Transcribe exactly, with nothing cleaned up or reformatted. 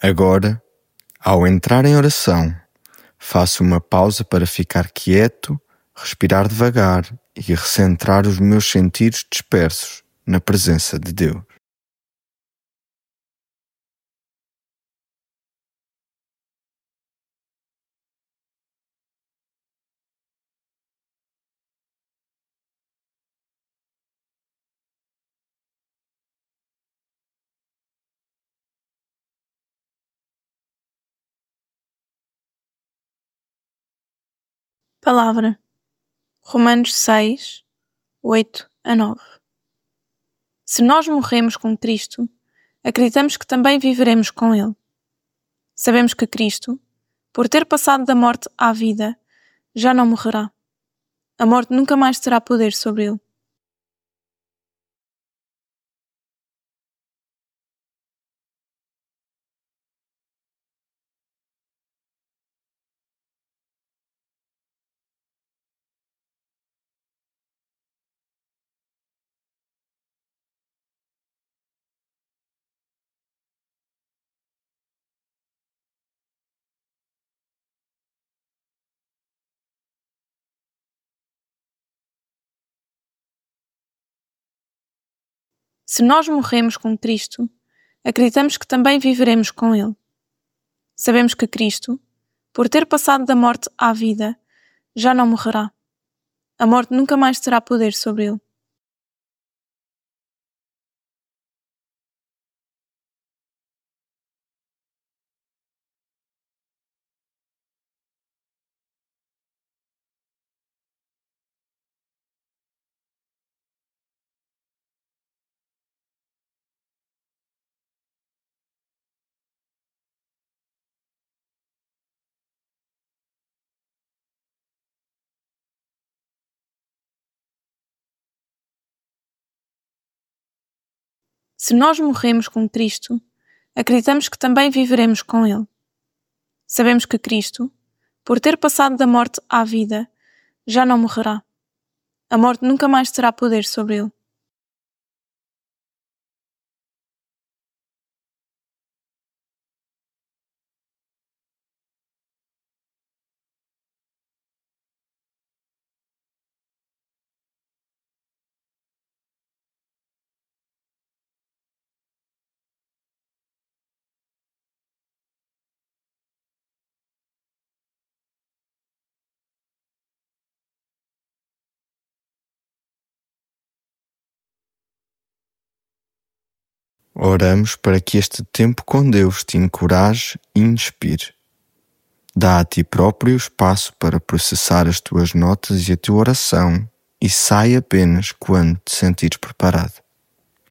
Agora, ao entrar em oração, faço uma pausa para ficar quieto, respirar devagar e recentrar os meus sentidos dispersos na presença de Deus. Palavra. Romanos seis, oito a nove. Se nós morremos com Cristo, acreditamos que também viveremos com Ele. Sabemos que Cristo, por ter passado da morte à vida, já não morrerá. A morte nunca mais terá poder sobre Ele. Se nós morremos com Cristo, acreditamos que também viveremos com Ele. Sabemos que Cristo, por ter passado da morte à vida, já não morrerá. A morte nunca mais terá poder sobre Ele. Se nós morremos com Cristo, acreditamos que também viveremos com Ele. Sabemos que Cristo, por ter passado da morte à vida, já não morrerá. A morte nunca mais terá poder sobre Ele. Oramos para que este tempo com Deus te encoraje e inspire. Dá a ti próprio espaço para processar as tuas notas e a tua oração e sai apenas quando te sentires preparado.